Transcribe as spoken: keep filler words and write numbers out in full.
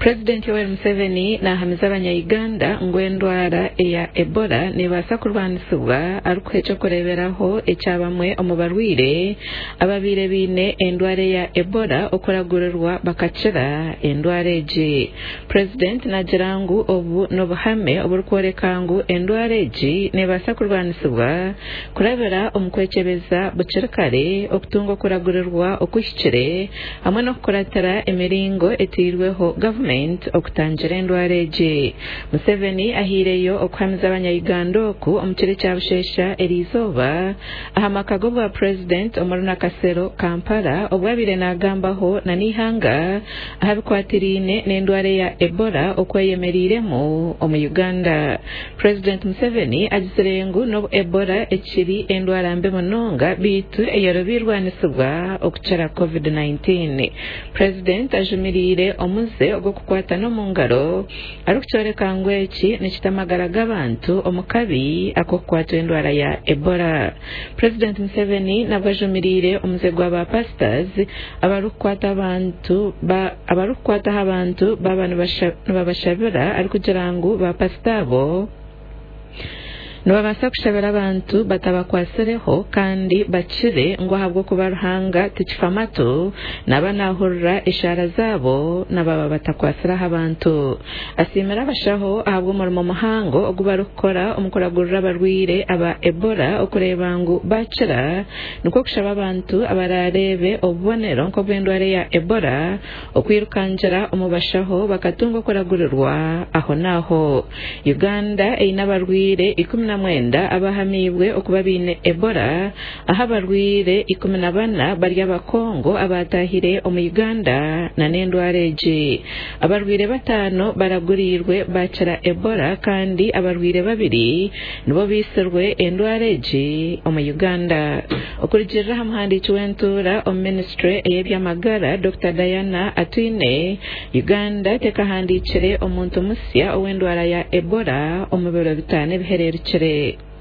President Yoweri Museveni na hamiza abanya-Uganda ngo endwara ya Ebola nebasa kurwanisibwa arukwecho kureberaho ecyabamwe omubarwire ababire bine endwara ya Ebola okuragururwa bakacira endwara eji. President nagirangu obu nobuhame oburukworekangu endwara eji nebasa kurwanisibwa kurebera omukwechebeza bukirikare okutunga kuragururwa okuhikire hamwe no kuratara emiringo etirweho government okutangira endwara eji. Museveni ahireyo okuhamiza abanya-Uganda oku omukire kyabushesha erizoba ahamakago bwa President omuruna kasero Kampala obwabire nagambaho na nihanga ahabikwatirine n'endwara ya Ebola okweyemeriremu omu Uganda. President Museveni agiserengu no Ebola ekiri endwara mbe munonga bitu eyarobirwanisibwa okuchara COVID nineteen. President ajumirire omuze ogwo kukwata no mungaro arukuchoreka ngweki nekitamagara g'abantu omukabi akokwata endwara ya Ebola. President Museveni nabwajumirire omuze gw'aba pastors abarukukwata abantu ba abarukukwata abantu baba nibabashabira arikugirangu ba pastabo nibabasa kushabira abantu batabakwasireho kandi bakire ngo habwo kubaruhanga tikifamato naba nahurira ishara zabo nababa batakwasiraho abantu. Asimira abashaho ahabwo umurimo muhango ogubarukora omukuragurira abarwire aba Ebola okureba ngo bakira nuko kushaba abantu abararebe obubonero nko bw'endwara ya Ebola okwirukangira omubashaho bakatunga kuragurirwa aho naho. Uganda eina abarwire ikumi na mwenda abahamibwe okuba bine Ebola aha abarwire ikumi na bana bari abakongo abatahire omu Uganda na n'endwara eji. Abarwire batano baragurirwe bakira Ebola kandi abarwire babiri nibo bisirwe endwara eji omu Uganda. Okurigirira hamuhandiki w'entura omu ministry eyebyamagara Doctor Diana Atwine Uganda tekahandikire omuntu musya ow'endwara ya Ebola omu biro bitano ebihererukire.